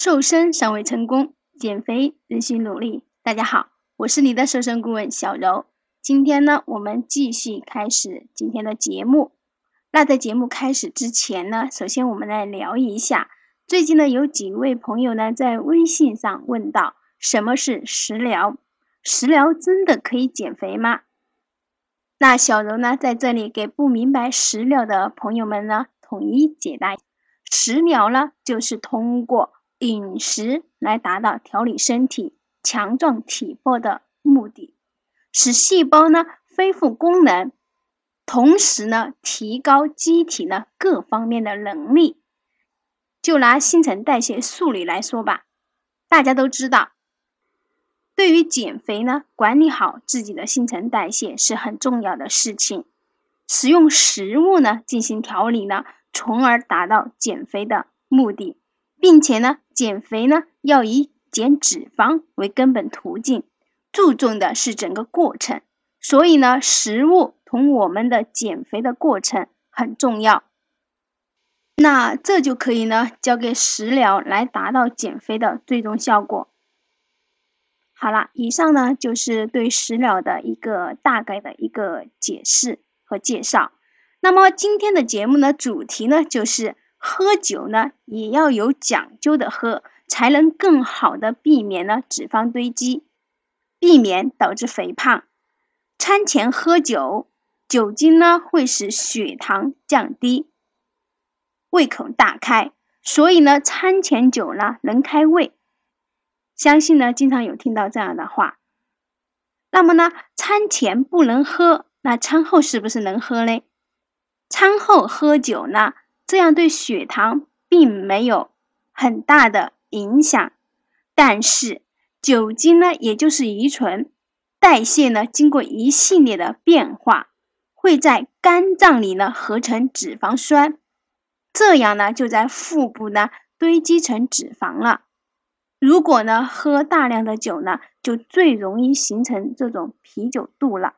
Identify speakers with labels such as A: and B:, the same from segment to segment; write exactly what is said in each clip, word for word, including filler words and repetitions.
A: 瘦身尚未成功，减肥仍需努力。大家好，我是你的瘦身顾问小柔。今天呢，我们继续开始今天的节目。那在节目开始之前呢，首先我们来聊一下，最近呢有几位朋友呢在微信上问到，什么是食疗？食疗真的可以减肥吗？那小柔呢在这里给不明白食疗的朋友们呢统一解答。食疗呢就是通过饮食来达到调理身体、强壮体魄的目的，使细胞呢恢复功能，同时呢提高机体呢各方面的能力。就拿新陈代谢速率来说吧，大家都知道，对于减肥呢，管理好自己的新陈代谢是很重要的事情。使用食物呢进行调理呢，从而达到减肥的目的，并且呢，减肥呢要以减脂肪为根本途径，注重的是整个过程。所以呢，食物同我们的减肥的过程很重要。那这就可以呢，交给食疗来达到减肥的最终效果。好了，以上呢就是对食疗的一个大概的一个解释和介绍。那么今天的节目呢，主题呢就是喝酒呢也要有讲究的喝，才能更好的避免呢脂肪堆积，避免导致肥胖。餐前喝酒，酒精呢会使血糖降低，胃口大开，所以呢餐前酒呢能开胃。相信呢经常有听到这样的话。那么呢餐前不能喝，那餐后是不是能喝呢？餐后喝酒呢，这样对血糖并没有很大的影响，但是酒精呢也就是乙醇，代谢呢经过一系列的变化，会在肝脏里呢合成脂肪酸，这样呢就在腹部呢堆积成脂肪了。如果呢喝大量的酒呢，就最容易形成这种啤酒肚了。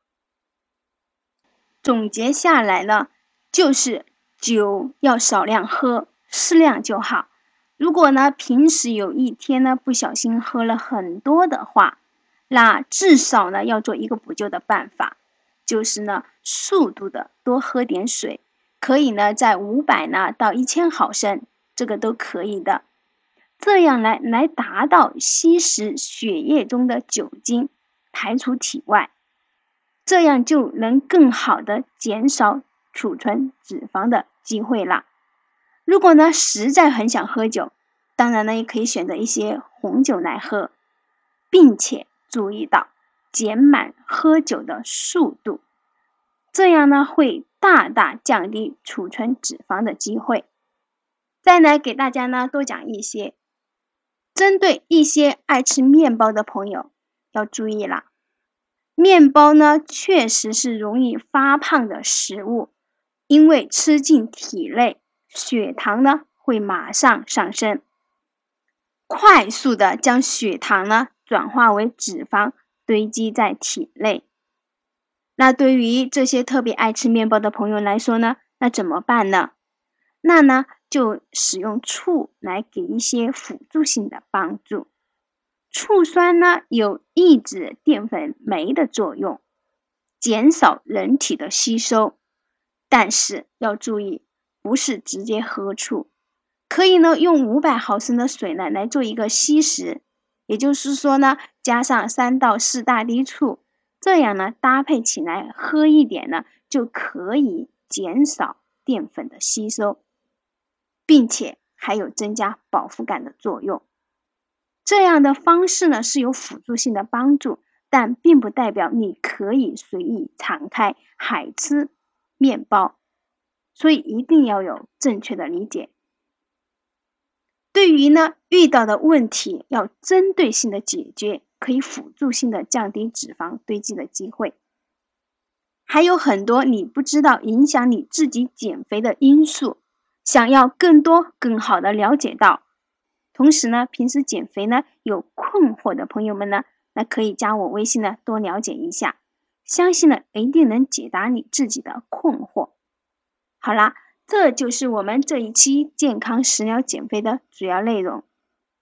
A: 总结下来呢，就是酒要少量喝，适量就好。如果呢平时有一天呢不小心喝了很多的话，那至少呢要做一个补救的办法，就是呢速度的多喝点水，可以呢在五百呢到一千毫升，这个都可以的。这样来来达到吸食血液中的酒精，排出体外，这样就能更好的减少储存脂肪的机会了。如果呢实在很想喝酒，当然呢也可以选择一些红酒来喝，并且注意到减慢喝酒的速度，这样呢会大大降低储存脂肪的机会。再来给大家呢多讲一些，针对一些爱吃面包的朋友要注意了，面包呢确实是容易发胖的食物，因为吃进体内，血糖呢会马上上升，快速的将血糖呢转化为脂肪堆积在体内。那对于这些特别爱吃面包的朋友来说呢，那怎么办呢？那呢就使用醋来给一些辅助性的帮助。醋酸呢有抑制淀粉酶的作用，减少人体的吸收，但是要注意，不是直接喝醋，可以呢用五百毫升的水呢来做一个稀释，也就是说呢加上三到四大滴醋，这样呢搭配起来喝一点呢，就可以减少淀粉的吸收，并且还有增加饱腹感的作用。这样的方式呢是有辅助性的帮助，但并不代表你可以随意敞开海吃面包，所以一定要有正确的理解。对于呢遇到的问题要针对性的解决，可以辅助性的降低脂肪堆积的机会。还有很多你不知道影响你自己减肥的因素，想要更多更好的了解到，同时呢平时减肥呢有困惑的朋友们呢，那可以加我微信呢多了解一下，相信呢一定能解答你自己的困惑。好啦，这就是我们这一期健康食疗减肥的主要内容。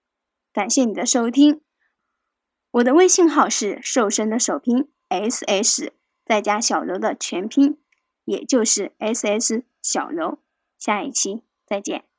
A: 感谢你的收听。我的微信号是瘦身的首拼 S S 再加小柔的全拼，也就是 S S 小柔。下一期再见。